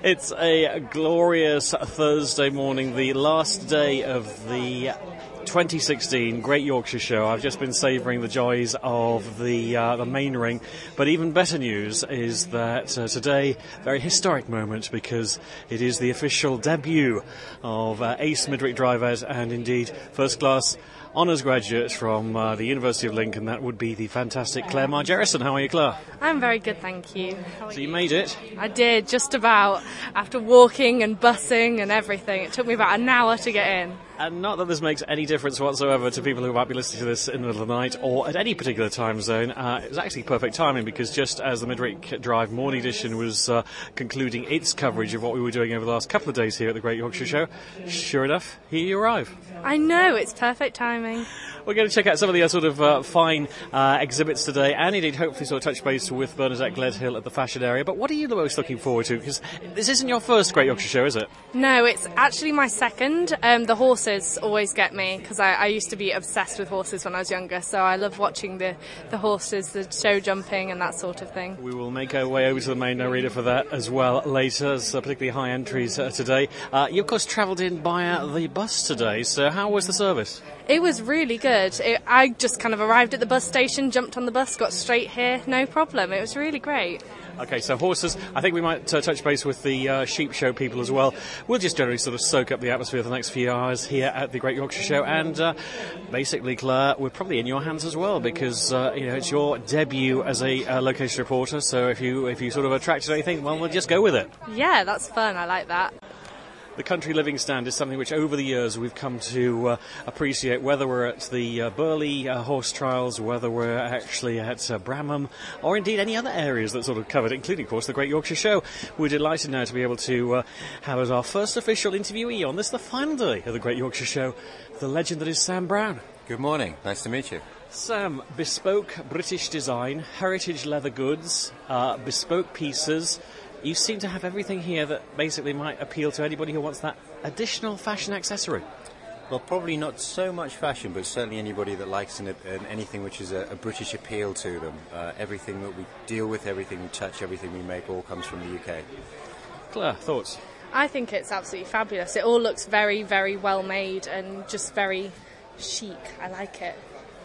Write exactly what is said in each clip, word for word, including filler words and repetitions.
It's a glorious Thursday morning, the last day of the twenty sixteen Great Yorkshire Show. I've just been savouring the joys of the uh, the main ring, but even better news is that uh, today, very historic moment, because it is the official debut of uh, ace Midrick drivers and indeed first class honours graduate from uh, the University of Lincoln. That would be the fantastic Claire Margerison. How are you, Claire? I'm very good, thank you. How are so you, you made it? I did, just about. After walking and bussing and everything, it took me about an hour to get in. And not that this makes any difference whatsoever to people who might be listening to this in the middle of the night or at any particular time zone. Uh, it was actually perfect timing, because just as the Midrick Drive Morning Edition was uh, concluding its coverage of what we were doing over the last couple of days here at the Great Yorkshire Show, sure enough, here you arrive. I know, it's perfect timing. We're going to check out some of the uh, sort of uh, fine uh, exhibits today, and indeed hopefully sort of touch base with Bernadette Gledhill at the fashion area. But what are you the most looking forward to? Because this isn't your first Great Yorkshire Show, is it? No, it's actually my second. Um, the horses always get me, because I, I used to be obsessed with horses when I was younger, so I love watching the, the horses, the show jumping and that sort of thing. We will make our way over to the main arena for that as well later, as uh, particularly high entries uh, today. Uh, you, of course, travelled in by uh, the bus today, so how was the service? It was really good. It, I just kind of arrived at the bus station, jumped on the bus, got straight here, no problem. It was really great. OK, so horses. I think we might uh, touch base with the uh, sheep show people as well. We'll just generally sort of soak up the atmosphere for the next few hours here at the Great Yorkshire Show. And uh, basically, Claire, we're probably in your hands as well, because uh, you know it's your debut as a uh, location reporter. So if you if you sort of attracted anything, well, we'll just go with it. Yeah, that's fun. I like that. The Country Living stand is something which over the years we've come to uh, appreciate, whether we're at the uh, Burley uh, horse trials, whether we're actually at uh, Bramham, or indeed any other areas that sort of covered, including, of course, the Great Yorkshire Show. We're delighted now to be able to uh, have as our first official interviewee on this, the final day of the Great Yorkshire Show, the legend that is Sam Brown. Good morning. Nice to meet you. Sam, bespoke British design, heritage leather goods, uh, bespoke pieces. You seem to have everything here that basically might appeal to anybody who wants that additional fashion accessory. Well, probably not so much fashion, but certainly anybody that likes an, an, anything which is a, a British appeal to them. Uh, everything that we deal with, everything we touch, everything we make, all comes from the U K. Claire, thoughts? I think it's absolutely fabulous. It all looks very, very well made and just very chic. I like it.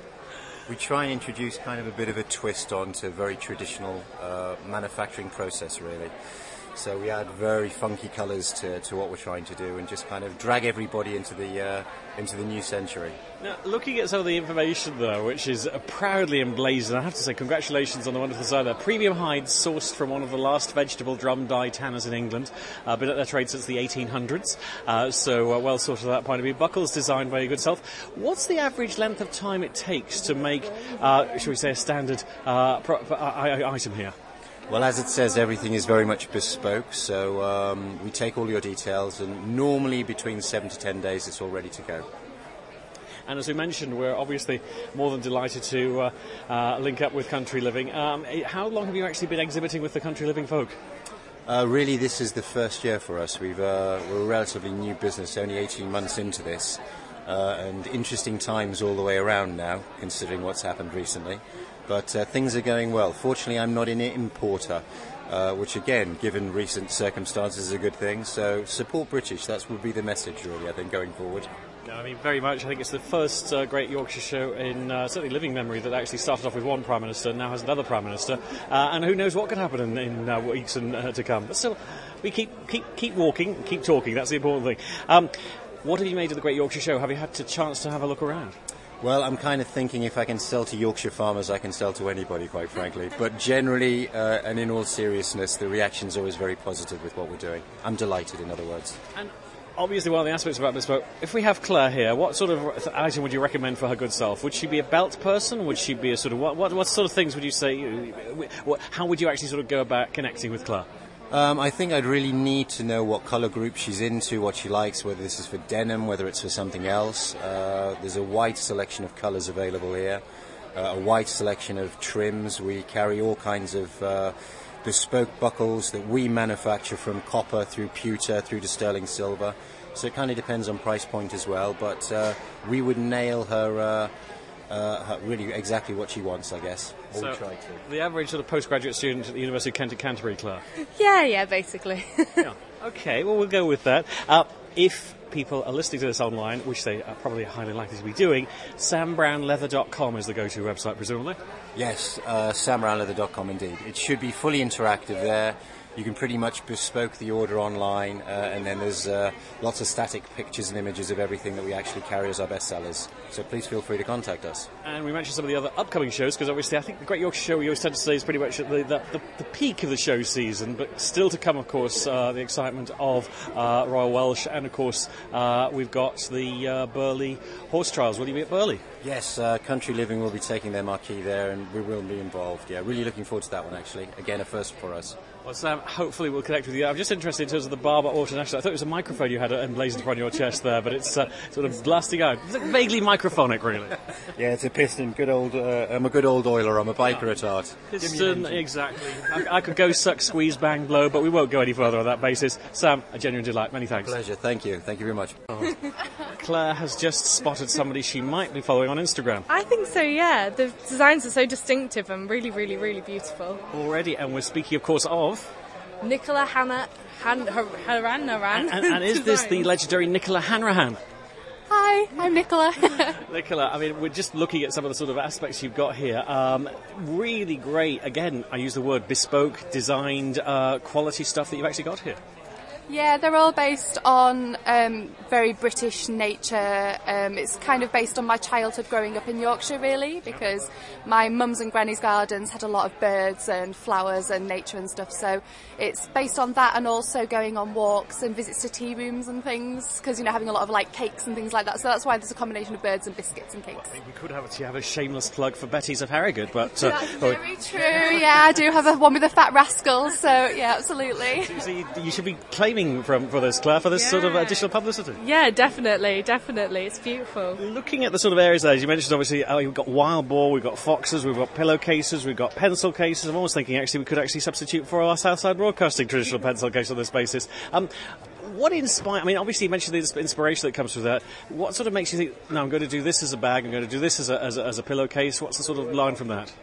We try and introduce kind of a bit of a twist onto a very traditional uh, manufacturing process, really. So we add very funky colours to, to what we're trying to do, and just kind of drag everybody into the uh, into the new century. Now, looking at some of the information, though, which is uh, proudly emblazoned, I have to say congratulations on the wonderful design there. Premium hides sourced from one of the last vegetable drum dye tanners in England. Uh, been at their trade since the eighteen hundreds, uh, so uh, well sorted at that point of view. Buckles designed by your good self. What's the average length of time it takes to make, uh, shall we say, a standard uh, pro- uh, item here? Well, as it says, everything is very much bespoke, so um, we take all your details, and normally between seven to ten days it's all ready to go. And as we mentioned, we're obviously more than delighted to uh, uh, link up with Country Living. Um, how long have you actually been exhibiting with the Country Living folk? Uh, really, this is the first year for us. We've, uh, we're a relatively new business, only eighteen months into this, uh, and interesting times all the way around now, considering what's happened recently. But uh, things are going well. Fortunately, I'm not an importer, uh, which again, given recent circumstances, is a good thing. So support British. That would be the message, really, I think, going forward. Yeah, I mean, very much. I think it's the first uh, Great Yorkshire Show in uh, certainly living memory that actually started off with one Prime Minister and now has another Prime Minister. Uh, and who knows what could happen in, in uh, weeks and, uh, to come. But still, we keep keep keep walking, keep talking. That's the important thing. Um, what have you made of the Great Yorkshire Show? Have you had a chance to have a look around? Well, I'm kind of thinking if I can sell to Yorkshire farmers, I can sell to anybody, quite frankly. But generally, uh, and in all seriousness, the reaction's always very positive with what we're doing. I'm delighted, in other words. And obviously, one of the aspects about bespoke, if we have Claire here, what sort of item would you recommend for her good self? Would she be a belt person? Would she be a sort of, what, what, what sort of things would you say, how would you actually sort of go about connecting with Claire? Um, I think I'd really need to know what colour group she's into, what she likes, whether this is for denim, whether it's for something else. Uh, there's a wide selection of colours available here, uh, a wide selection of trims. We carry all kinds of uh, bespoke buckles that we manufacture, from copper through pewter through to sterling silver. So it kind of depends on price point as well, but uh, we would nail her uh, uh, really exactly what she wants, I guess. Or So we try to. the average sort of postgraduate student at the University of Kent at Canterbury, Claire. Yeah, yeah, basically. Yeah. Okay, well, we'll go with that. Uh, if people are listening to this online, which they are probably highly likely to be doing, sam brown leather dot com is the go-to website, presumably. Yes, uh, sam brown leather dot com indeed. It should be fully interactive there. You can pretty much bespoke the order online, uh, and then there's uh, lots of static pictures and images of everything that we actually carry as our bestsellers. So please feel free to contact us. And we mentioned some of the other upcoming shows, because obviously I think the Great Yorkshire Show, we always tend to say, is pretty much at the, the, the, the peak of the show season, but still to come, of course, uh, the excitement of uh, Royal Welsh, and of course uh, we've got the uh, Burley Horse Trials. Will you be at Burley? Yes, uh, Country Living will be taking their marquee there, and we will be involved. Yeah, really looking forward to that one, actually. Again, a first for us. Well, Sam, hopefully we'll connect with you. I'm just interested in terms of the Barber International. I thought it was a microphone you had emblazoned upon your chest there, but it's uh, sort of blasting out. It's vaguely microphonic, really. Yeah, it's a piston. Good old. Uh, I'm a good old oiler. I'm a biker at heart. Piston, exactly. I, I could go suck, squeeze, bang, blow, but we won't go any further on that basis. Sam, a genuine delight. Many thanks. Pleasure. Thank you. Thank you very much. Oh. Claire has just spotted somebody she might be following on Instagram. I think so, yeah. The designs are so distinctive and really, really, really beautiful. Already, and we're speaking, of course, of... Nicola Hanna, Han, Haran, Haran. And, and is this the legendary Nicola Hanrahan? Hi, I'm Nicola. Nicola, I mean, we're just looking at some of the sort of aspects you've got here. Um, really great, again, I use the word bespoke, designed, uh, quality stuff that you've actually got here. Yeah, they're all based on um, very British nature. Um, it's kind of based on my childhood growing up in Yorkshire, really, because my mum's and granny's gardens had a lot of birds and flowers and nature and stuff. So it's based on that, and also going on walks and visits to tea rooms and things, because, you know, having a lot of, like, cakes and things like that. So that's why there's a combination of birds and biscuits and cakes. We could have a, have a shameless plug for Betty's of Harrogate, but... Uh, that's very true, yeah. I do have a one with the fat rascals, so, yeah, absolutely. So you, you should be claiming From, for this, Claire, for this yeah. sort of additional publicity. Yeah, definitely, definitely. It's beautiful. Looking at the sort of areas there, as you mentioned, obviously, uh, we've got wild boar, we've got foxes, we've got pillowcases, we've got pencil cases. I'm almost thinking, actually, we could actually substitute for our Southside Broadcasting traditional pencil case on this basis. Um, what inspired, I mean, obviously you mentioned the inspiration that comes through that. What sort of makes you think, no, I'm going to do this as a bag, I'm going to do this as a, as a, as a pillowcase? What's the sort of line from that?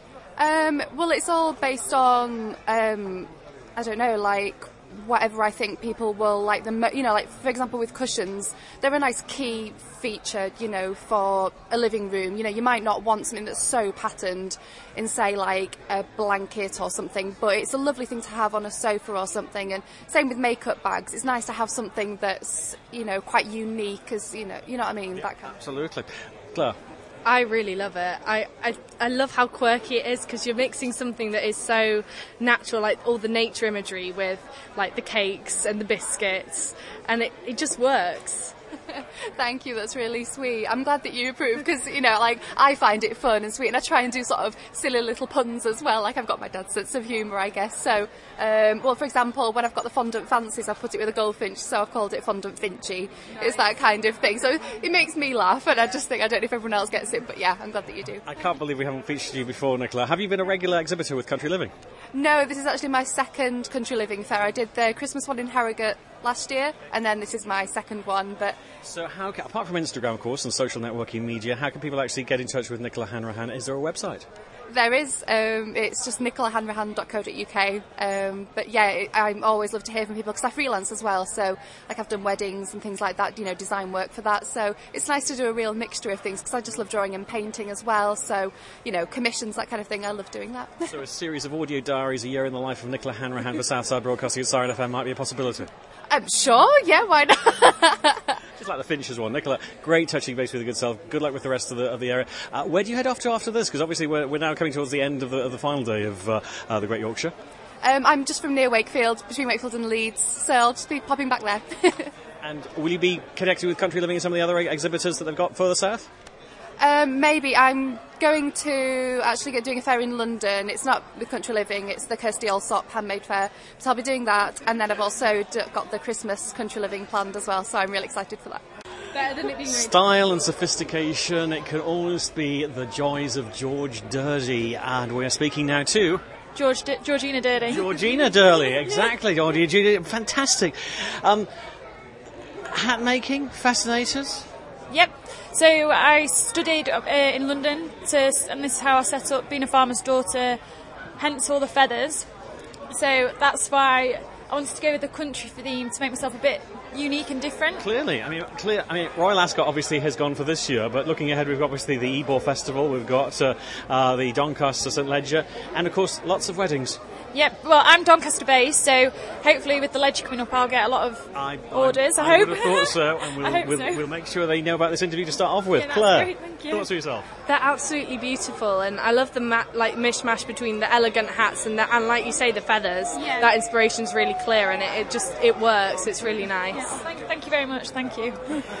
Um, well, it's all based on, um, I don't know, like... whatever I think people will like them, you know, like, for example, with cushions, they're a nice key feature, you know, for a living room. You know, you might not want something that's so patterned in, say, like a blanket or something, but it's a lovely thing to have on a sofa or something. And same with makeup bags. It's nice to have something that's, you know, quite unique, as, you know, you know what I mean? Yeah, that kind absolutely. Claire? I really love it. I, I, I love how quirky it is, because you're mixing something that is so natural, like all the nature imagery, with like the cakes and the biscuits, and it, it just works. Thank you, that's really sweet. I'm glad that you approve, because, you know, like, I find it fun and sweet, and I try and do sort of silly little puns as well. Like, I've got my dad's sense of humour, I guess. So, um, well, for example, when I've got the fondant fancies, I've put it with a goldfinch, so I've called it Fondant Finchy. Nice. It's that kind of thing. So it makes me laugh, and I just think, I don't know if everyone else gets it, but yeah, I'm glad that you do. I can't believe we haven't featured you before, Nicola. Have you been a regular exhibitor with Country Living? No, this is actually my second Country Living fair. I did the Christmas one in Harrogate last year, and then this is my second one. But so, how can, apart from Instagram, of course, and social networking media, how can people actually get in touch with Nicola Hanrahan? Is there a website? There is. Um, it's just nicola hanrahan dot co dot uk. Um, but yeah, it, I always love to hear from people, because I freelance as well. So, like, I've done weddings and things like that, you know, design work for that. So it's nice to do a real mixture of things, because I just love drawing and painting as well. So, you know, commissions, that kind of thing, I love doing that. So a series of audio diaries, a year in the life of Nicola Hanrahan for Southside Broadcasting at Siren F M might be a possibility. I'm sure, yeah, why not? Just like the Finch's one. Nicola, great touching base with your good self. Good luck with the rest of the of the area. Uh, where do you head off to after this? Because obviously we're, we're now coming towards the end of the, of the final day of uh, uh, the Great Yorkshire. Um, I'm just from near Wakefield, between Wakefield and Leeds, so I'll just be popping back there. And will you be connected with Country Living and some of the other exhibitors that they've got further south? Um, maybe. I'm going to actually get doing a fair in London. It's not with Country Living, it's the Kirsty Allsop Handmade Fair. So I'll be doing that, and then I've also d- got the Christmas Country Living planned as well, so I'm really excited for that. Better than it being Style and sophistication, it can almost be the joys of George Durley, and we're speaking now to... George D- Georgina Durley. Georgina Durley, exactly, Georgina, fantastic. Um, hat making, fascinators? Yep. So I studied uh, in London, to, and this is how I set up being a farmer's daughter, hence all the feathers. So that's why I wanted to go with the country theme to make myself a bit unique and different. Clearly, I mean, clear. I mean, Royal Ascot obviously has gone for this year, but looking ahead, we've got obviously the Ebor Festival, we've got uh, uh, the Doncaster St Leger, and of course, lots of weddings. Yep, well, I'm Doncaster based, so hopefully with the Ledger coming up, I'll get a lot of I, orders, I, I, I hope. would have thought so, and we'll, I hope we'll, so. we'll make sure they know about this interview to start off with. Yeah, that's Claire, great, thank you. thoughts for yourself? They're absolutely beautiful, and I love the ma- like mishmash between the elegant hats and the, and like you say, the feathers. Yeah. That inspiration's really clear, and it, it just it works. It's really nice. Yeah, thank, thank you very much, thank you.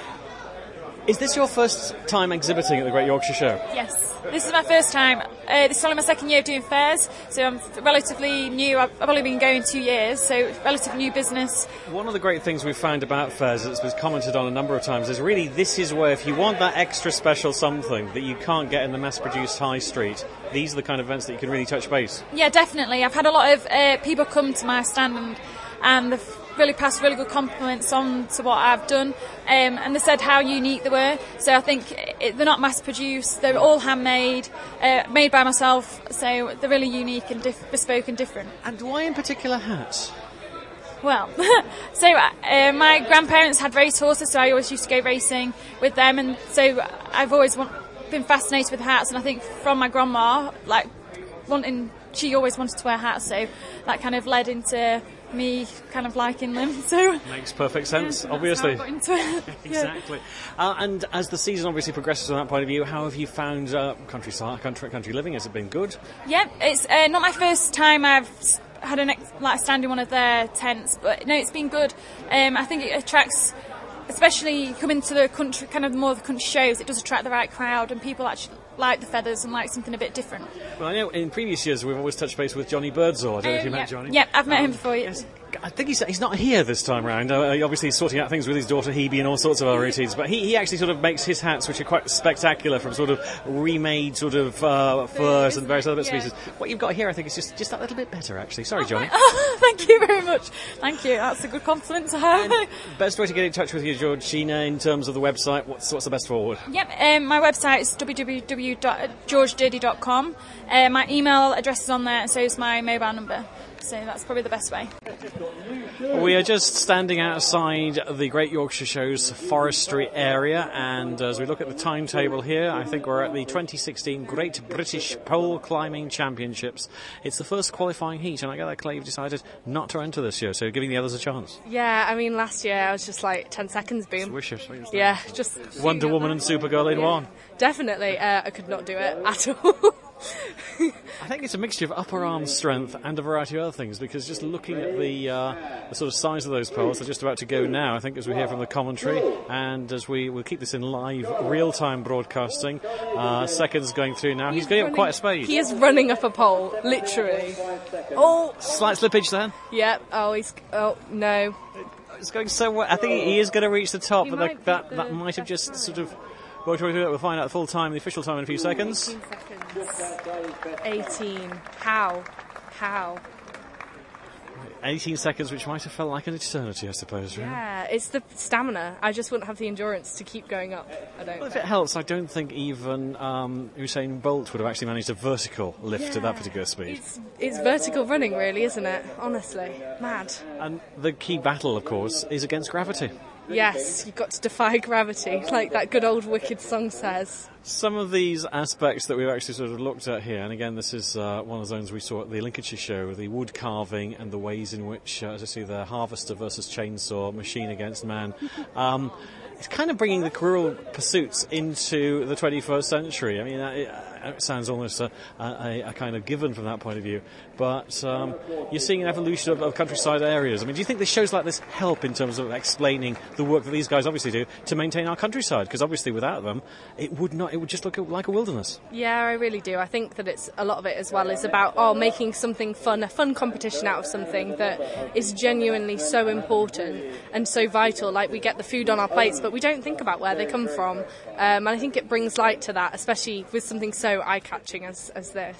Is this your first time exhibiting at the Great Yorkshire Show? Yes, this is my first time. Uh, this is only my second year of doing fairs, so I'm relatively new. I've, I've only been going two years, so relatively new business. One of the great things we've found about fairs that's been commented on a number of times is really this is where if you want that extra special something that you can't get in the mass-produced high street, these are the kind of events that you can really touch base. Yeah, definitely. I've had a lot of uh, people come to my stand and, and they've really passed really good compliments on to what I've done, um, and they said how unique they were. So I think it, they're not mass-produced, they're all handmade, uh, made by myself, so they're really unique and diff- bespoke and different. And why in particular hats? Well, so uh, my grandparents had race horses, so I always used to go racing with them, and so I've always want, been fascinated with hats, and I think from my grandma, like wanting, she always wanted to wear hats, so that kind of led into me kind of liking them. So makes perfect sense, yeah, obviously. That's how I got into it. Exactly. Uh, and as the season obviously progresses from that point of view, how have you found uh, country, country country living? Has it been good? Yeah, it's uh, not my first time I've had an ex- like stand in one of their tents, but no, it's been good. Um, I think it attracts, especially coming to the country, kind of more of the country shows, it does attract the right crowd, and people actually like the feathers and like something a bit different. Well, I know in previous years we've always touched base with Johnny Birdsall. I don't know if you Um, met yeah. Johnny. Yeah, I've met Um, him before. Yes. I think he's, he's not here this time round. Uh, obviously, he's sorting out things with his daughter Hebe and all sorts of other routines. But he, he actually sort of makes his hats, which are quite spectacular, from sort of remade sort of uh, furs and various other bits and Yeah. pieces. What you've got here, I think, is just, just that little bit better, actually. Sorry, Johnny. Oh, thank you very much. Thank you. That's a good compliment to have. Best way to get in touch with you, Georgina, in terms of the website, what's, what's the best forward? Yep, um, my website is w w w dot george dirdy dot com. Uh, my email address is on there, and so is my mobile number. So that's probably the best way. We are just standing outside the Great Yorkshire Show's forestry area, and as we look at the timetable here, I think we're at the twenty sixteen Great British Pole Climbing Championships. It's the first qualifying heat, and I get that, Clay, you've decided not to enter this year, so giving the others a chance. Yeah, I mean, last year I was just like ten seconds, boom. Swish it. Yeah, just Wonder Woman and Supergirl in one. definitely. Uh, I could not do it at all. I think it's a mixture of upper arm strength and a variety of other things, because just looking at the, uh, the sort of size of those poles, they're just about to go now, I think, as we hear from the commentary, and as we will keep this in live, real-time broadcasting. Uh, seconds going through now. He's, going up quite a speed. He is running up a pole, literally. Oh, Slight slippage then. yep. Oh, he's. Oh no. It's going so well. I think he is going to reach the top, He but might that, that, beat that the might have best just time. sort of worked our way through that. We'll find out the full time, the official time in a few seconds. eighteen seconds. eighteen. How? How? eighteen seconds, which might have felt like an eternity, I suppose. Really. Yeah, it's the stamina. I just wouldn't have the endurance to keep going up. I don't. Well, if it helps, I don't think even um, Usain Bolt would have actually managed a vertical lift at that particular speed. It's, it's vertical running, really, isn't it? Honestly, mad. And the key battle, of course, is against gravity. Yes, you've got to defy gravity, like that good old Wicked song says. Some of these aspects that we've actually sort of looked at here, and again, this is uh, one of the zones we saw at the Lincolnshire show, the wood carving and the ways in which, uh, as I see, the harvester versus chainsaw, machine against man. Um, it's kind of bringing the rural pursuits into the twenty-first century. I mean, it, it sounds almost a, a, a kind of given from that point of view, but um, you're seeing an evolution of, of countryside areas. I mean, do you think this shows like this help in terms of explaining the work that these guys obviously do to maintain our countryside? Because obviously without them, it would not. It would just look like a wilderness. Yeah, I really do. I think that it's a lot of it as well is about oh making something fun, a fun competition out of something that is genuinely so important and so vital. Like we get the food on our plates, but we don't think about where they come from. Um, and I think it brings light to that, especially with something so eye-catching as, as this.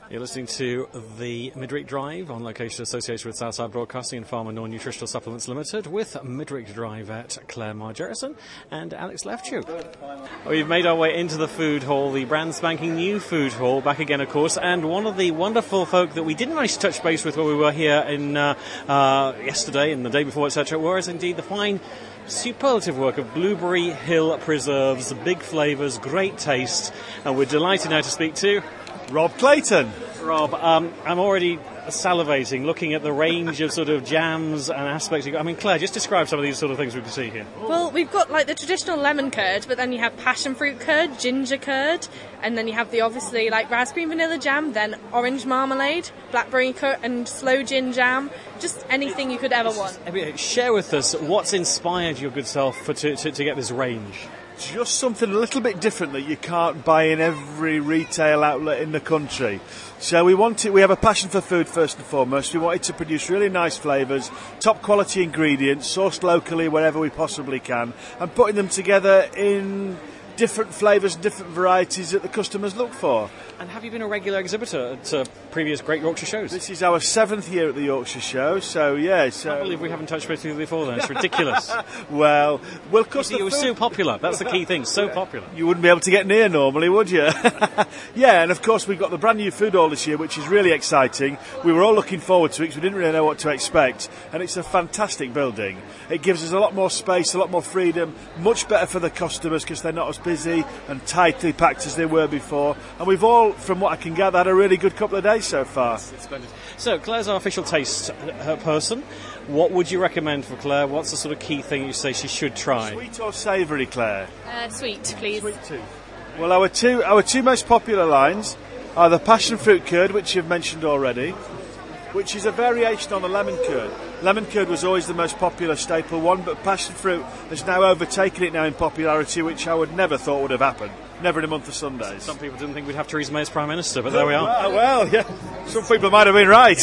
You're listening to the Midweek Drive on location associated with Southside Broadcasting and Pharma Nor Nutritional Supplements Limited with Midweek Drive at Claire Margerison and Alex Lefchuk. We've made our way into the food hall, the brand spanking new food hall, back again of course, and one of the wonderful folk that we didn't manage to touch base with when we were here in uh, uh, yesterday and the day before, et cetera, was indeed the fine superlative work of Blueberry Hill Preserves, big flavours, great taste, and we're delighted now to speak to Rob Clayton. Rob, um, I'm already salivating looking at the range of sort of jams and aspects. I mean, Claire, just describe some of these sort of things we can see here. Well, we've got like the traditional lemon curd, but then you have passion fruit curd, ginger curd, and then you have the obviously like raspberry and vanilla jam, then orange marmalade, blackberry curd and sloe gin jam, just anything you could ever want. I mean, share with us what's inspired your good self for to, to, to get this range. Just something a little bit different that you can't buy in every retail outlet in the country. So we wanted, we have a passion for food first and foremost. We wanted to produce really nice flavours, top quality ingredients, sourced locally wherever we possibly can, and putting them together in different flavours and different varieties that the customers look for. And have you been a regular exhibitor at uh, previous Great Yorkshire shows? This is our seventh year at the Yorkshire Show, so yeah. So I can't believe we haven't touched base with you before then. It's ridiculous. well, well, you see, it was so popular. That's the key thing, so popular. You wouldn't be able to get near normally, would you? Yeah, and of course we've got the brand new food hall this year, which is really exciting. We were all looking forward to it because we didn't really know what to expect, and it's a fantastic building. It gives us a lot more space, a lot more freedom, much better for the customers because they're not as busy and tightly packed as they were before, and we've all, from what I can gather, had a really good couple of days so far. Splendid. So Claire's our official taste uh, person. What would you recommend for Claire? What's the sort of key thing you say she should try? Sweet or savoury, Claire? Uh, sweet, please. Sweet too. Well, our two our two most popular lines are the passion fruit curd, which you've mentioned already, which is a variation on the lemon curd. Lemon curd was always the most popular staple one, but passion fruit has now overtaken it now in popularity, which I would never thought would have happened. Never in a month of Sundays. Some people didn't think we'd have Theresa May as Prime Minister, but there we are. Well, well yeah. Some people might have been right.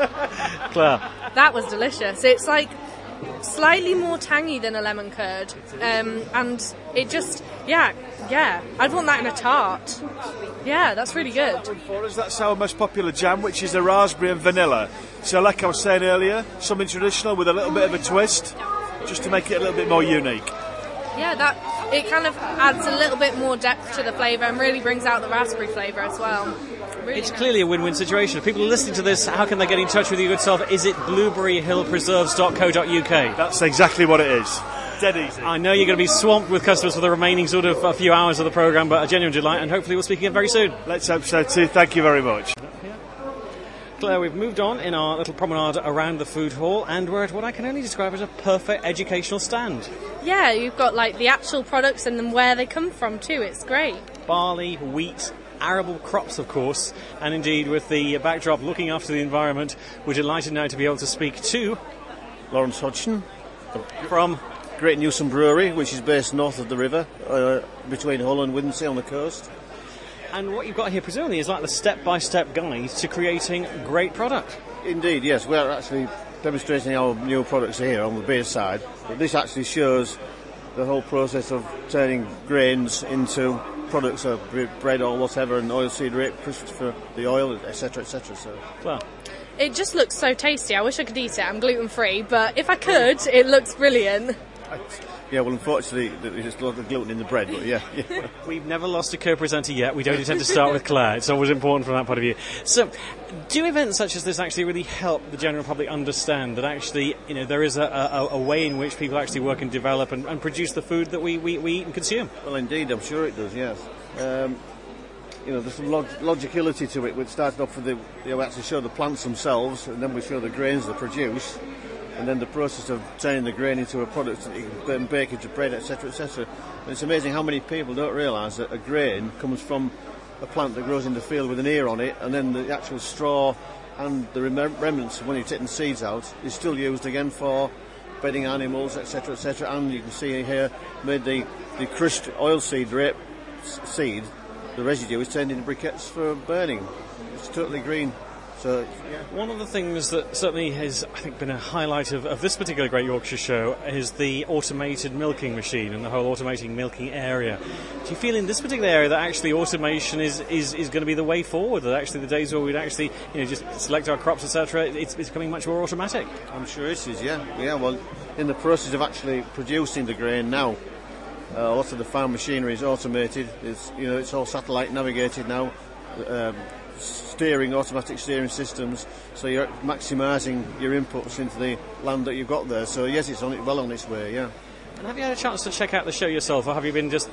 Claire. That was delicious. It's like slightly more tangy than a lemon curd, um, and it just, yeah, yeah. I'd want that in a tart. Yeah, that's really good. For us, that's our most popular jam, which is a raspberry and vanilla. So, like I was saying earlier, something traditional with a little bit of a twist, just to make it a little bit more unique. Yeah, that it kind of adds a little bit more depth to the flavour and really brings out the raspberry flavour as well. Really it's nice. clearly a win-win situation. If people are listening to this, how can they get in touch with your good self? Is it blueberry hill preserves dot co dot uk? That's exactly what it is. Dead easy. I know you're going to be swamped with customers for the remaining sort of a few hours of the programme, but a genuine delight, and hopefully we'll speak again very soon. Let's hope so too. Thank you very much. Claire, we've moved on in our little promenade around the food hall, and we're at what I can only describe as a perfect educational stand. Yeah, you've got like the actual products and then where they come from too. It's great. Barley, wheat, arable crops, of course, and indeed with the backdrop looking after the environment, we're delighted now to be able to speak to Lawrence Hodgson from Great Newson Brewery, which is based north of the river, uh, between Hull and Withensea on the coast. And what you've got here, presumably, is like the step-by-step guide to creating great product. Indeed, yes. We're actually demonstrating our new products here on the beer side. But this actually shows the whole process of turning grains into products of bread or whatever, and oilseed rape, pushed for the oil, et cetera, et cetera. So, well, it just looks so tasty. I wish I could eat it. I'm gluten-free, but if I could, it looks brilliant. Yeah, well, unfortunately, there's a lot of gluten in the bread, but yeah. yeah. We've never lost a co-presenter yet. We don't intend to start with Claire. It's always important from that point of view. So, do events such as this actually really help the general public understand that actually, you know, there is a, a, a way in which people actually work and develop and, and produce the food that we, we, we eat and consume? Well, indeed, I'm sure it does, yes. Um, you know, there's some log- logicality to it. We started off with the, you know, we actually show the plants themselves, and then we show the grains they produce. And then the process of turning the grain into a product that you can bake into bread, et cetera, et cetera. And it's amazing how many people don't realise that a grain comes from a plant that grows in the field with an ear on it, and then the actual straw and the rem- remnants when you're taking seeds out is still used again for bedding animals, et cetera, et cetera. And you can see here, made the, the crushed oilseed rape seed, the residue is turned into briquettes for burning. It's totally green. So, yeah. One of the things that certainly has, I think, been a highlight of, of this particular Great Yorkshire Show is the automated milking machine and the whole automating milking area. Do you feel in this particular area that actually automation is, is, is going to be the way forward, that actually the days where we'd actually, you know, just select our crops, et cetera, it's, it's becoming much more automatic? I'm sure it is, yeah. Yeah, well, in the process of actually producing the grain now, uh, lots of the farm machinery is automated. It's, you know, it's all satellite navigated now. Um, steering, automatic steering systems, so you're maximising your inputs into the land that you've got there. So yes, it's on it well on its way, yeah. And have you had a chance to check out the show yourself, or have you been just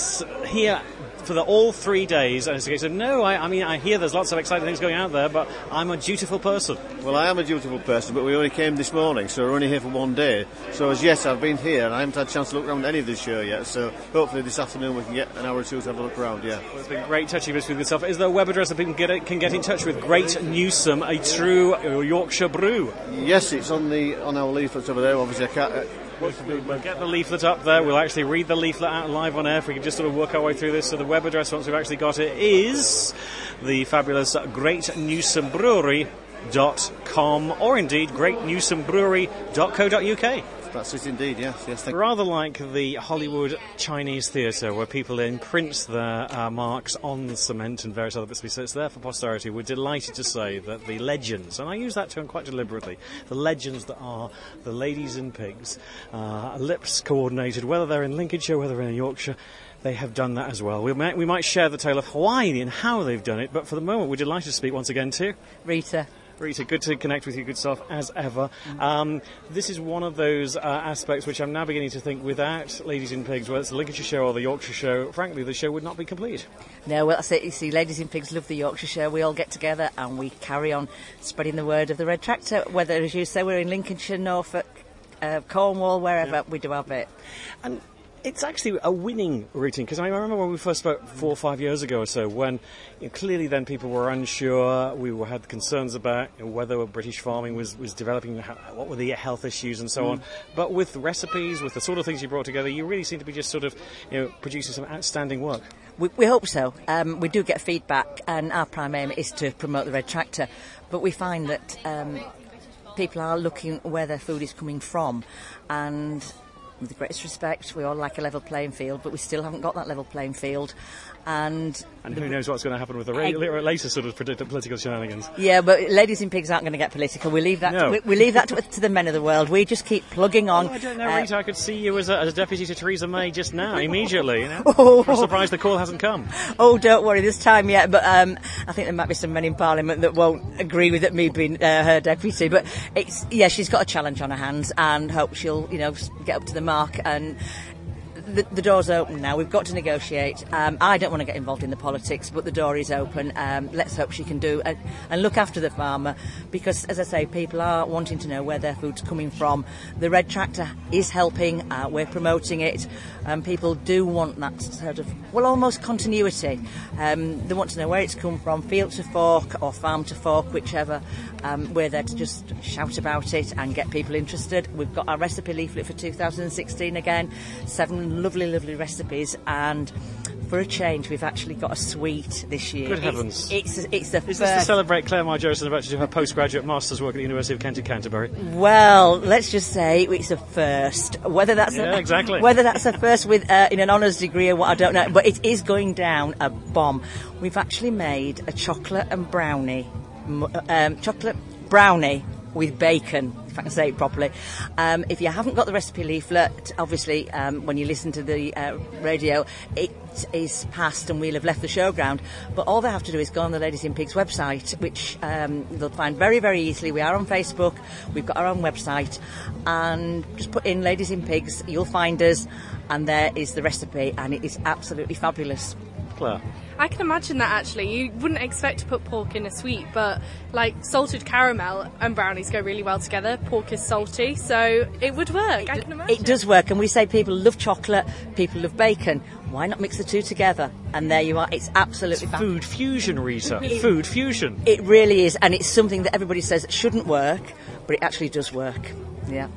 here for the all three days? And it's a case of, no, I, I mean, I hear there's lots of exciting things going out there, but I'm a dutiful person. Well, I am a dutiful person, but we only came this morning, so we're only here for one day. So as yes, I've been here, and I haven't had a chance to look around any of this show yet, so hopefully this afternoon we can get an hour or two to have a look around, yeah. Well, it's been great touching base with yourself. Is there a web address that people can get, can get in touch with? Great Newsome, a true Yorkshire brew. Yes, it's on the on our leaflets over there, obviously I can't... Uh, We'll get the leaflet up there. We'll actually read the leaflet out live on air if we can just sort of work our way through this. So the web address, once we've actually got it, is the fabulous Great Newsome Brewery dot com, or indeed Great Newsome Brewery dot co dot uk. That's it indeed, yes. yes thank Rather like the Hollywood Chinese theatre, where people imprint their uh, marks on the cement and various other bits and pieces. It's there for posterity. We're delighted to say that the legends, and I use that term quite deliberately, the legends that are the Ladies in Pigs, uh, lips coordinated, whether they're in Lincolnshire, whether they're in Yorkshire, they have done that as well. We might, we might share the tale of Hawaii and how they've done it, but for the moment we're delighted to speak once again to Rita. Rita, good to connect with you, good self, as ever. Um, this is one of those uh, aspects which I'm now beginning to think, without Ladies in Pigs, whether it's the Lincolnshire Show or the Yorkshire Show, frankly, the show would not be complete. No, well, that's it. You see, Ladies in Pigs love the Yorkshire Show. We all get together and we carry on spreading the word of the Red Tractor, whether, as you say, we're in Lincolnshire, Norfolk, uh, Cornwall, wherever, yeah. We do our bit. And it's actually a winning routine, because I remember when we first spoke four or five years ago or so, when you know, clearly then people were unsure, we were, had concerns about you know, whether British farming was, was developing, what were the health issues and so mm. on. But with recipes, with the sort of things you brought together, you really seem to be just sort of you know, producing some outstanding work. We, we hope so. Um, we do get feedback, and our prime aim is to promote the Red Tractor. But we find that um, people are looking where their food is coming from, and with the greatest respect, we all like a level playing field, but we still haven't got that level playing field. And, and who knows what's going to happen with the ra- uh, later sort of political shenanigans. Yeah, but Ladies in Pigs aren't going to get political. We leave that no. to, we, we leave that to, to the men of the world. We just keep plugging on. Oh, I don't know, Rita. Uh, I could see you as a, as a deputy to Theresa May just now, immediately. You know? oh, I'm surprised the call hasn't come. Oh, don't worry, this time yet. But um, I think there might be some men in Parliament that won't agree with it, me being uh, her deputy. But it's yeah, she's got a challenge on her hands, and hope she'll you know get up to the mark. And The, the door's open now. We've got to negotiate. Um, I don't want to get involved in the politics, but the door is open. Um, let's hope she can do and, and look after the farmer, because, as I say, people are wanting to know where their food's coming from. The Red Tractor is helping. Uh, we're promoting it. Um, people do want that sort of, well, almost continuity. Um, they want to know where it's come from, field to fork or farm to fork, whichever. Um, we're there to just shout about it and get people interested. We've got our recipe leaflet for two thousand sixteen again. Seven lovely, lovely recipes, and for a change, we've actually got a sweet this year. Good heavens! It's it's, it's the Is first. this to celebrate Claire Marjorie about to do her postgraduate master's work at the University of Kent in Canterbury? Well, let's just say it's a first. Whether that's yeah, a, exactly. Whether that's a first with uh, in an honours degree or what, I don't know. But it is going down a bomb. We've actually made a chocolate and brownie, um, chocolate brownie with bacon, if I can say it properly. Um, if you haven't got the recipe leaflet, obviously um, when you listen to the uh, radio, it is past and we'll have left the showground. But all they have to do is go on the Ladies in Pigs website, which um, they'll find very, very easily. We are on Facebook, we've got our own website, and just put in Ladies in Pigs, you'll find us, and there is the recipe, and it is absolutely fabulous. Claire? I can imagine that, actually. You wouldn't expect to put pork in a sweet, but like salted caramel and brownies go really well together. Pork is salty, so it would work. It, I can imagine. It does work, and we say people love chocolate, people love bacon. Why not mix the two together? And there you are. It's absolutely it's fab- food fusion, Rita. It, food fusion. It really is, and it's something that everybody says shouldn't work, but it actually does work. Yeah.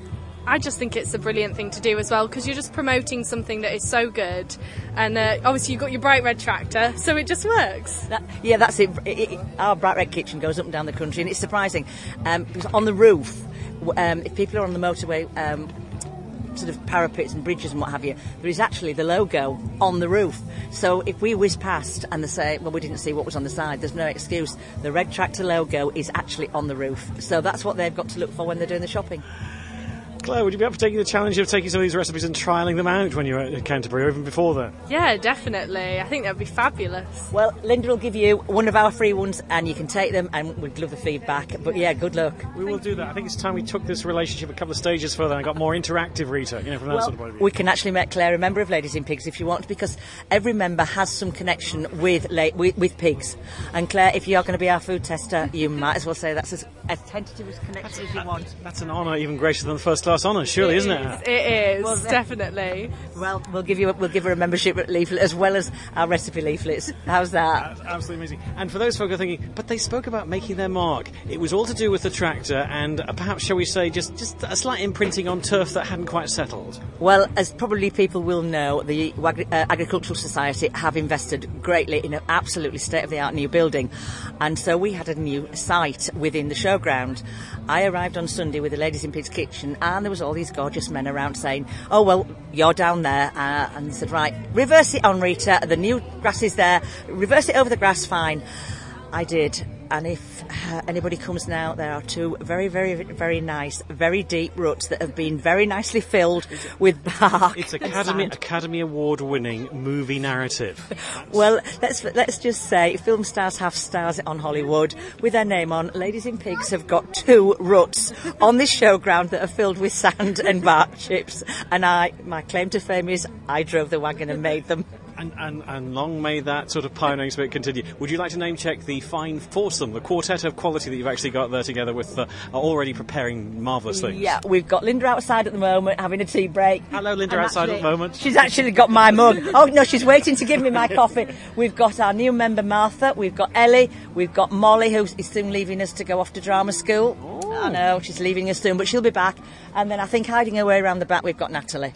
I just think it's a brilliant thing to do as well, because you're just promoting something that is so good, and uh, obviously you've got your bright red tractor, so it just works. That, yeah, that's it. It, it. Our bright red kitchen goes up and down the country, and it's surprising um, because on the roof, um, if people are on the motorway, um, sort of parapets and bridges and what have you, there is actually the logo on the roof. So if we whiz past and they say, well, we didn't see what was on the side, there's no excuse. The red tractor logo is actually on the roof. So that's what they've got to look for when they're doing the shopping. Claire, would you be up for taking the challenge of taking some of these recipes and trialling them out when you were at Canterbury, or even before then? Yeah, definitely. I think that would be fabulous. Well, Linda will give you one of our free ones and you can take them, and we'd love the feedback. But yeah, good luck. We will do that. I think it's time we took this relationship a couple of stages further and got more interactive, Rita, you know, from that well, sort of point of view. We can actually make Claire a member of Ladies in Pigs if you want, because every member has some connection with, la- with, with pigs. And Claire, if you are going to be our food tester, you might as well say that's as, as tentative as connection as you want. That's an honour even greater than the first class honour, surely, isn't it? It is, Well, definitely. Well, we'll give you a, we'll give her a membership leaflet as well as our recipe leaflets. How's that? That's absolutely amazing. And for those folk who are thinking, but they spoke about making their mark. It was all to do with the tractor and uh, perhaps, shall we say, just, just a slight imprinting on turf that hadn't quite settled. Well, as probably people will know, the Agri- uh, Agricultural Society have invested greatly in an absolutely state-of-the-art new building. And so we had a new site within the showground. I arrived on Sunday with the Ladies in Pigs kitchen, and there was all these gorgeous men around saying, oh, well, you're down there. Uh, and they said, right, reverse it on, Rita. The new grass is there. Reverse it over the grass, fine. I did. And if uh, anybody comes now, there are two very, very, very nice, very deep ruts that have been very nicely filled with bark. It's Academy Academy Award-winning movie narrative. Well, let's let's just say film stars have stars on Hollywood with their name on. Ladies in Pigs have got two ruts on this showground that are filled with sand and bark chips. And I, my claim to fame is I drove the wagon and made them. And, and, and long may that sort of pioneering spirit continue. Would you like to name check the fine foursome, the quartet of quality that you've actually got there together with uh, already preparing marvellous things? Yeah, we've got Linda outside at the moment having a tea break. Hello, Linda, And outside actually, at the moment. She's actually got my mug. Oh, no, she's waiting to give me my coffee. We've got our new member, Martha. We've got Ellie. We've got Molly, who is soon leaving us to go off to drama school. Oh. I know, she's leaving us soon, but she'll be back. And then I think hiding her way around the back, we've got Natalie.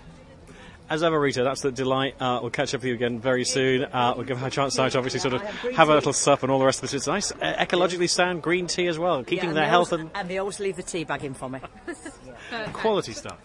As ever, Rita, that's the delight. Uh, we'll catch up with you again very soon. Uh, we'll give her a chance now to obviously sort of have a little sup and all the rest of it. It's nice, uh, ecologically sound green tea as well, keeping Yeah, their they health always, and and they always leave the tea bag in for me. quality stuff.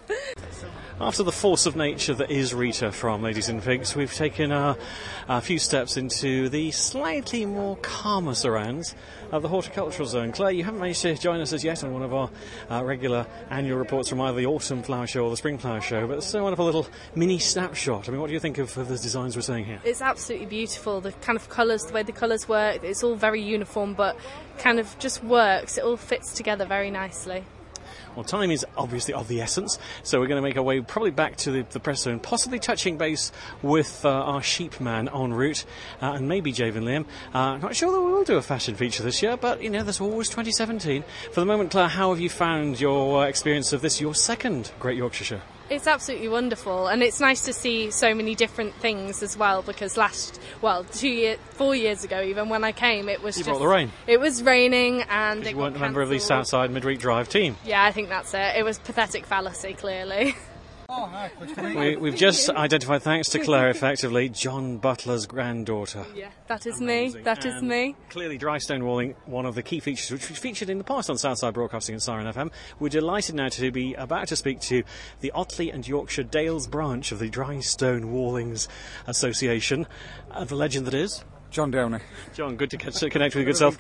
After the force of nature that is Rita from Ladies in Pigs, we've taken uh, a few steps into the slightly more calmer surrounds of the horticultural zone. Claire, you haven't managed to join us as yet on one of our uh, regular annual reports from either the autumn flower show or the spring flower show, but it's a wonderful little mini snapshot. I mean, what do you think of, of the designs we're seeing here? It's absolutely beautiful. The kind of colours, the way the colours work, it's all very uniform, but kind of just works. It all fits together very nicely. Well, time is obviously of the essence, so we're going to make our way probably back to the, the press zone, possibly touching base with uh, our sheep man en route, uh, and maybe Javen Liam. Uh, I'm not sure that we will do a fashion feature this year, but, you know, there's always twenty seventeen. For the moment, Claire, how have you found your uh, experience of this, your second Great Yorkshire Show? It's absolutely wonderful, and it's nice to see so many different things as well, because last, well, two year, four years ago even, when I came, it was You just... brought the rain. It was raining, and Because it you weren't a got member of the cancelled. Southside Midweek Drive team. Yeah, I think that's it. It was pathetic fallacy, clearly. Oh, hi, We, we've just identified, thanks to Claire, effectively, John Butler's granddaughter. Yeah, that is me. Amazing. That is And me. Clearly, dry stone walling, one of the key features, which was featured in the past on Southside Broadcasting and Siren F M. We're delighted now to be about to speak to the Otley and Yorkshire Dales branch of the Dry Stone Wallings Association, uh, the legend that is. John Downey. John, good to catch, connect with your good self.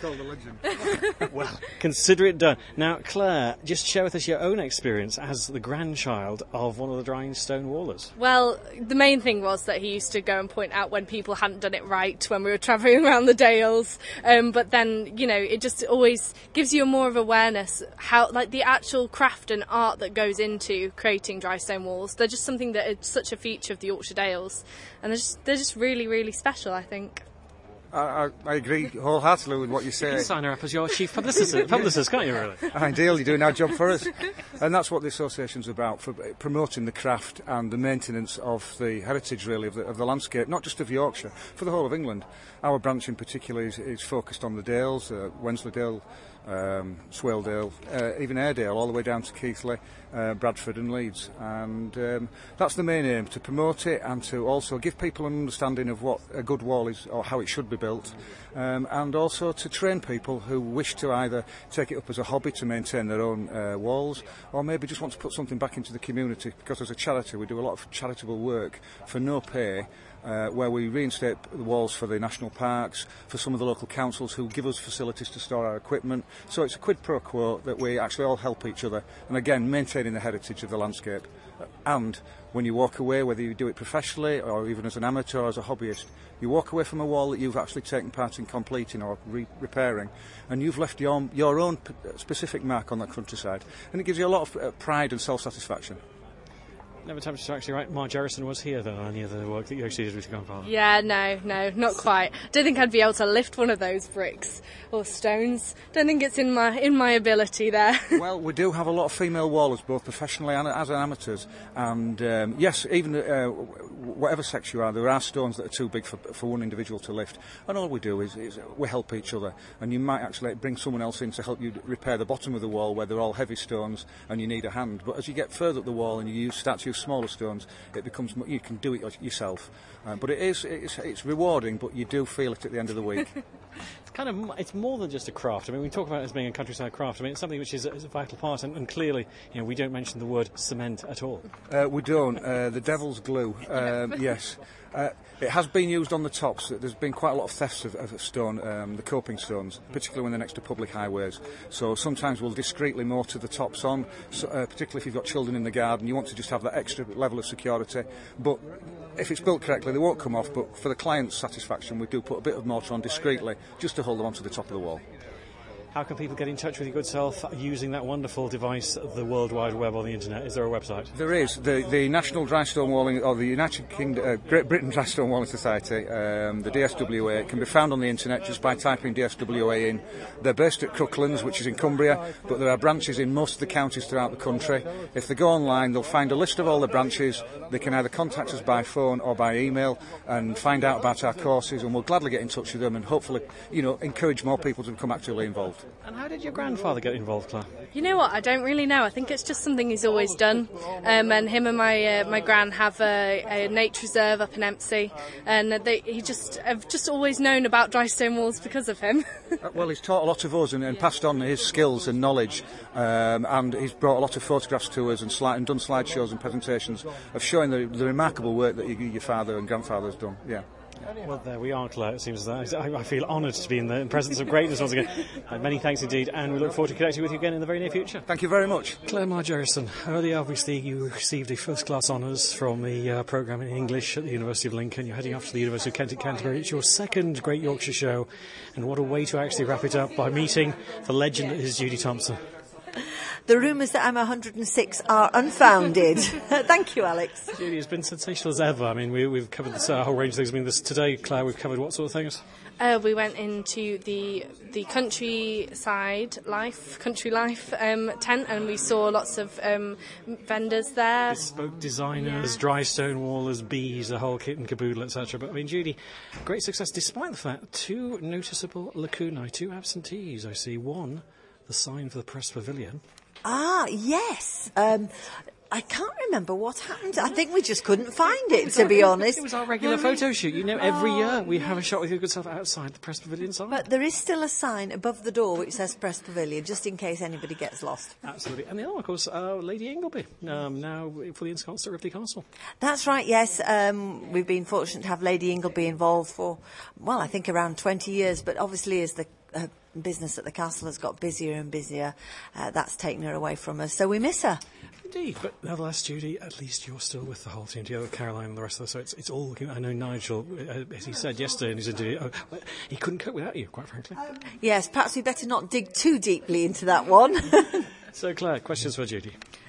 Well, consider it done. Now, Claire, just share with us your own experience as the grandchild of one of the Dry Stone Wallers. Well, the main thing was that he used to go and point out when people hadn't done it right when we were travelling around the Dales. Um, but then, you know, it just always gives you a more of awareness how, like, the actual craft and art that goes into creating dry stone walls. They're just something that is such a feature of the Yorkshire Dales, and they're just they're just really, really special, I think. I, I, I agree wholeheartedly with what you You say. can sign her up as your chief publicist, publicist can't you, really? Ideal, you're doing our job for us. And that's what the association's about, for promoting the craft and the maintenance of the heritage, really, of the, of the landscape, not just of Yorkshire, for the whole of England. Our branch in particular is, is focused on the Dales, uh, Wensleydale, um, Swaledale, uh, even Airedale, all the way down to Keighley, uh, Bradford and Leeds. And um, that's the main aim, to promote it and to also give people an understanding of what a good wall is or how it should be built, um, and also to train people who wish to either take it up as a hobby to maintain their own uh, walls, or maybe just want to put something back into the community, because as a charity we do a lot of charitable work for no pay, Uh, where we reinstate the walls for the national parks, for some of the local councils who give us facilities to store our equipment. So it's a quid pro quo that we actually all help each other, and again maintaining the heritage of the landscape. And when you walk away, whether you do it professionally or even as an amateur or as a hobbyist, you walk away from a wall that you've actually taken part in completing or re- repairing, and you've left your, your own p- specific mark on that countryside, and it gives you a lot of uh, pride and self-satisfaction. Never tempted to actually write Marge Harrison was here, though, any of the work that you actually did with your grandfather? Yeah, no, no, not quite. Don't think I'd be able to lift one of those bricks or stones. Don't think it's in my in my ability there. Well, we do have a lot of female wallers, both professionally and as amateurs. And um, yes, even uh, whatever sex you are, there are stones that are too big for, for one individual to lift. And all we do is, is we help each other. And you might actually bring someone else in to help you repair the bottom of the wall where they're all heavy stones and you need a hand. But as you get further up the wall and you use, start to use smaller stones, it becomes, you can do it yourself. Uh, but it is, it's, it's rewarding, but you do feel it at the end of the week. It's kind of, it's more than just a craft. I mean, we talk about it as being a countryside craft. I mean, it's something which is a, is a vital part, and, and clearly, you know, we don't mention the word cement at all. Uh, we don't. Uh, the devil's glue, um, yes. Uh, it has been used on the tops. There's been quite a lot of thefts of, of stone, um, the coping stones, particularly when they're next to public highways. So sometimes we'll discreetly mortar the tops on, so, uh, particularly if you've got children in the garden, you want to just have that extra level of security. But if it's built correctly, they won't come off, but for the client's satisfaction, we do put a bit of mortar on discreetly, just to hold them onto the top of the wall. How can people get in touch with your good self using that wonderful device, the World Wide Web on the internet? Is there a website? There is. The, the National Dry Stone Walling, or the United Kingdom, uh, Great Britain Dry Stone Walling Society, um, the D S W A, can be found on the internet just by typing D S W A in. They're based at Crooklands, which is in Cumbria, but there are branches in most of the counties throughout the country. If they go online, they'll find a list of all the branches. They can either contact us by phone or by email and find out about our courses, and we'll gladly get in touch with them and hopefully, you know, encourage more people to become actively involved. And how did your grandfather get involved, Claire? You know what? I don't really know. I think it's just something he's always done. Um, and him and my uh, my gran have a, a nature reserve up in Empsey, and they, he just have just always known about dry stone walls because of him. Well, he's taught a lot of us and, and passed on his skills and knowledge, um, and he's brought a lot of photographs to us and, slide, and done slideshows and presentations of showing the, the remarkable work that you, your father and grandfather has done. Yeah. Well, there we are, Claire. It seems that I, I feel honoured to be in the presence of greatness once again. Uh, many thanks indeed, and we look forward to connecting with you again in the very near future. Thank you very much. Claire Marge Harrison, earlier obviously you received a first-class honours from the uh, programme in English at the University of Lincoln. You're heading off to the University of Kent at Canterbury. It's your second Great Yorkshire show, and what a way to actually wrap it up by meeting the legend that is Judy Thompson. The rumours that I'm one hundred and six are unfounded. Thank you, Alex. Judy, it's been sensational as ever. I mean, we, we've covered this, uh, whole range of things. I mean, this, today, Claire, we've covered what sort of things? Uh, we went into the the countryside life, country life um, tent, and we saw lots of um, vendors there. Bespoke designers, yeah. Dry stone wallers, bees, the whole kit and caboodle, et cetera. But I mean, Judy, great success despite the fact two noticeable lacunae, two absentees. I see one, the sign for the press pavilion. Ah, yes. Um, I can't remember what happened. I think we just couldn't find it, to be honest. It was our regular photo shoot. You know, every year we have a shot with your good self outside the press pavilion sign. But there is still a sign above the door which says press pavilion, just in case anybody gets lost. Absolutely. And the other one, of course, uh, Lady Ingleby, um, now fully ensconced at Ripley Castle. That's right, yes. Um, we've been fortunate to have Lady Ingleby involved for, well, I think around twenty years, but obviously as the uh, business at the castle has got busier and busier, uh, that's taken her away from us, so we miss her. Indeed, but nevertheless, Judy, at least you're still with the whole team together with Caroline and the rest of us, so it's, it's all looking... I know Nigel, uh, as he said yesterday in his interview, uh, he couldn't cope without you, quite frankly. Yes, perhaps we better not dig too deeply into that one. So, Claire, questions for Judy?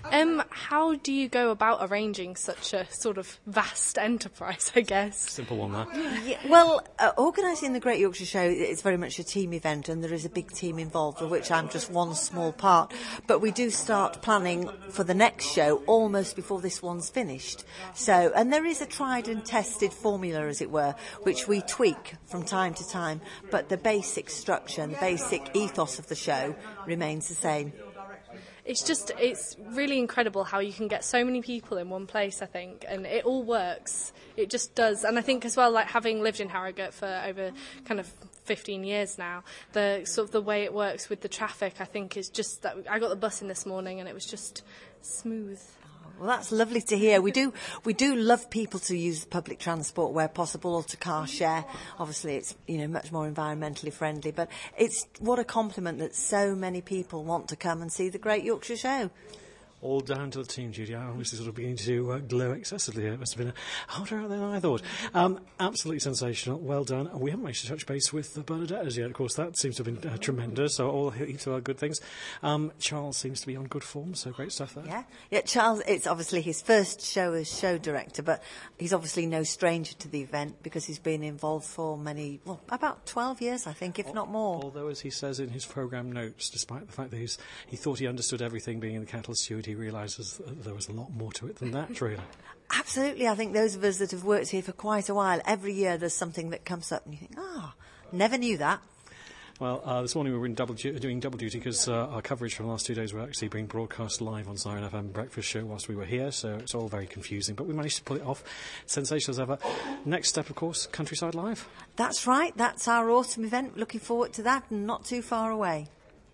Um, how do you go about arranging such a sort of vast enterprise, I guess? Simple one there. Yeah, well, uh, organising the Great Yorkshire Show is very much a team event, and there is a big team involved, of which I'm just one small part. But we do start planning for the next show almost before this one's finished. So, and there is a tried and tested formula, as it were, which we tweak from time to time. But the basic structure and the basic ethos of the show remains the same. It's just, it's really incredible how you can get so many people in one place, I think, and it all works. It just does. And I think as well, like having lived in Harrogate for over kind of fifteen years now, the sort of the way it works with the traffic, I think is just that I got the bus in this morning and it was just smooth. Well, that's lovely to hear. We do we do love people to use public transport where possible, or to car share. Obviously, it's, you know, much more environmentally friendly, but it's what a compliment that so many people want to come and see the Great Yorkshire Show. All down to the team, Judy. I'm obviously sort of beginning to uh, glow excessively. It must have been a harder out than I thought. Um, absolutely sensational. Well done. We haven't managed to touch base with uh, Bernadette as yet. Of course, that seems to have been uh, tremendous. So all heaps of good things. Um, Charles seems to be on good form, so great stuff there. Yeah, yeah. Charles, it's obviously his first show as show director, but he's obviously no stranger to the event because he's been involved for many, well, about twelve years, I think, if not more. Although, as he says in his programme notes, despite the fact that he's, he thought he understood everything being in the cattle steward, he realises that there was a lot more to it than that, really. Absolutely. I think those of us that have worked here for quite a while, every year there's something that comes up and you think, ah, oh, never knew that. Well, uh, this morning we were in double du- doing double duty because uh, our coverage from the last two days were actually being broadcast live on Siren F M Breakfast Show whilst we were here, so it's all very confusing, but we managed to pull it off. Sensational as ever. Next step, of course, Countryside Live. That's right. That's our autumn event. Looking forward to that, and not too far away.